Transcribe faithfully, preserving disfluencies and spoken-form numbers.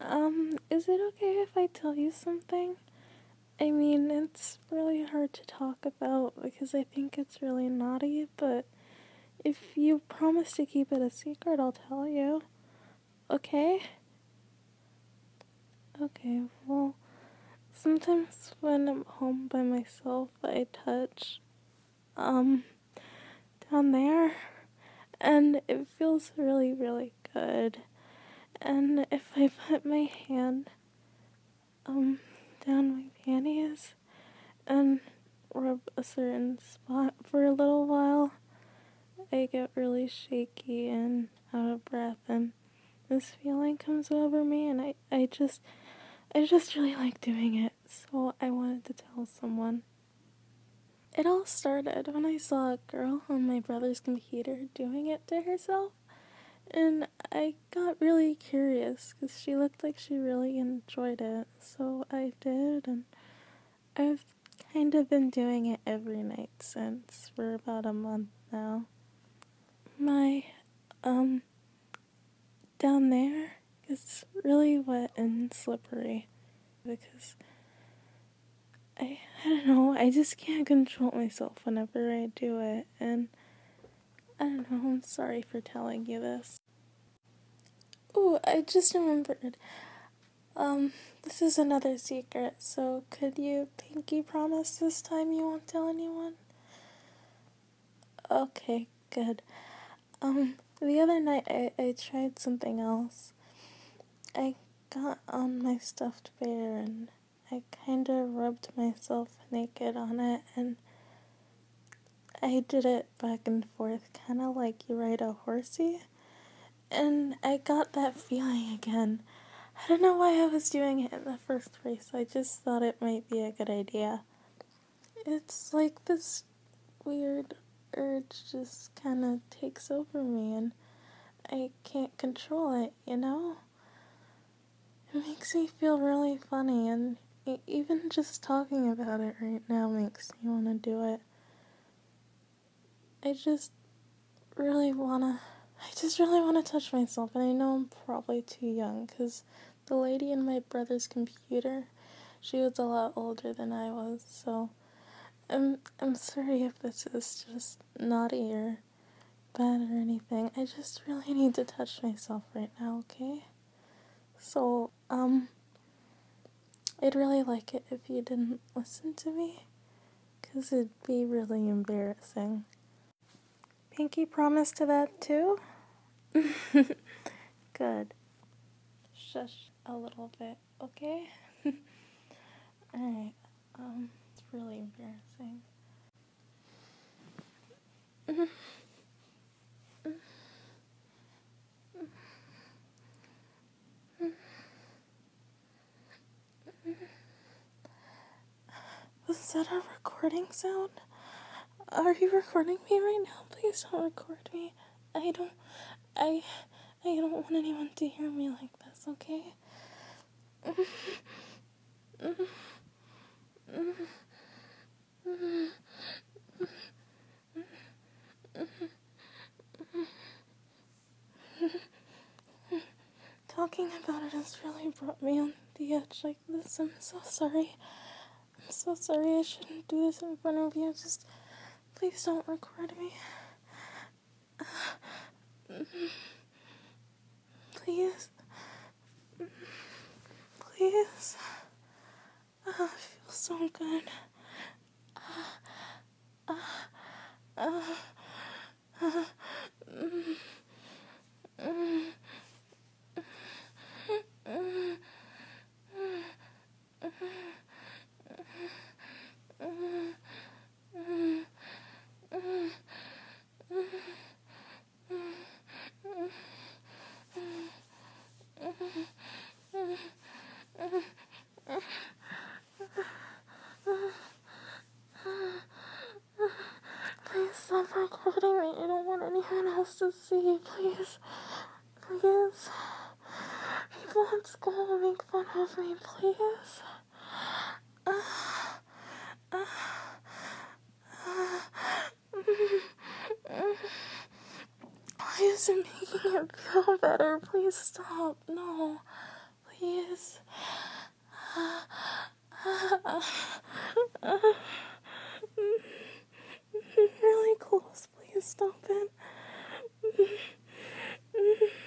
Um, is it okay if I tell you something? I mean, it's really hard to talk about because I think it's really naughty, but if you promise to keep it a secret, I'll tell you. Okay? Okay, well, sometimes when I'm home by myself, I touch, um, down there, and it feels really, really good. And if I put my hand, um, down my panties and rub a certain spot for a little while, I get really shaky and out of breath, and this feeling comes over me, and I, I just, I just really like doing it, so I wanted to tell someone. It all started when I saw a girl on my brother's computer doing it to herself, and I got really curious because she looked like she really enjoyed it, so I did, and I've kind of been doing it every night since for about a month now. My, um, down there is really wet and slippery because I, I don't know, I just can't control myself whenever I do it, and I don't know, I'm sorry for telling you this. Ooh, I just remembered. Um, this is another secret, so could you pinky promise this time you won't tell anyone? Okay, good. Um, the other night I, I tried something else. I got on my stuffed bear and I kinda rubbed myself naked on it, and I did it back and forth, kinda like you ride a horsey, and I got that feeling again. I don't know why I was doing it in the first place, I just thought it might be a good idea. It's like this weird urge just kinda takes over me and I can't control it, you know? It makes me feel really funny, and even just talking about it right now makes me want to do it. I just really want to, I just really want to touch myself, and I know I'm probably too young, because the lady in my brother's computer, she was a lot older than I was, so I'm, I'm sorry if this is just naughty or bad or anything. I just really need to touch myself right now, okay? So, um, I'd really like it if you didn't listen to me, because it'd be really embarrassing. Pinky promise to that too? Good. Shush a little bit, okay? Alright, um, it's really embarrassing. Was that a recording sound? Are you recording me right now? Please don't record me. I don't, I, I don't want anyone to hear me like this, okay? Talking about it has really brought me on the edge like this. I'm so sorry. I'm so sorry. I shouldn't do this in front of you. Just please don't record me. Please. Please. Oh, it feels so good. Uh, uh, uh, mm, mm, mm, Please stop recording me. I don't want anyone else to see. Please. Please. People at school will make fun of me. Please. Uh, uh, uh, Why is it making it feel better? Please stop. No. Please. Really close. Please stop it.